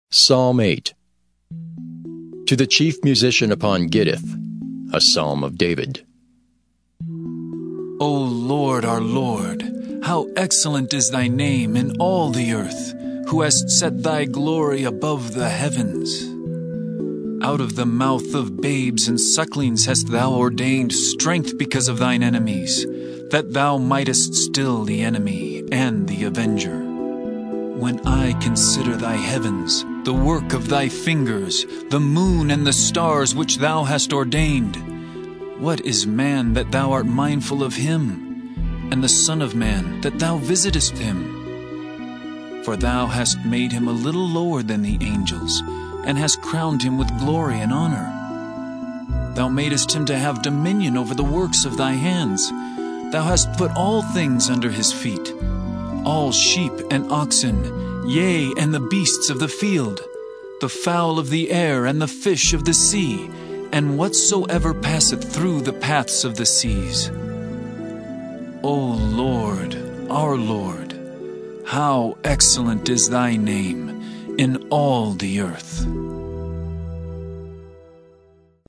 Psalm 8. To the chief musician upon Gittith, a psalm of David. O Lord, our Lord, how excellent is thy name in all the earth, who hast set thy glory above the heavens. Out of the mouth of babes and sucklings hast thou ordained strength because of thine enemies, that thou mightest still the enemy and the avenger. When I consider thy heavens, the work of thy fingers, the moon and the stars which thou hast ordained, what is man that thou art mindful of him, and the Son of Man that thou visitest him? For thou hast made him a little lower than the angels, and hast crowned him with glory and honor. Thou madest him to have dominion over the works of thy hands. Thou hast put all things under his feet, all sheep and oxen, yea, and the beasts of the field, the fowl of the air, and the fish of the sea, and whatsoever passeth through the paths of the seas. O Lord, our Lord, how excellent is thy name in all the earth.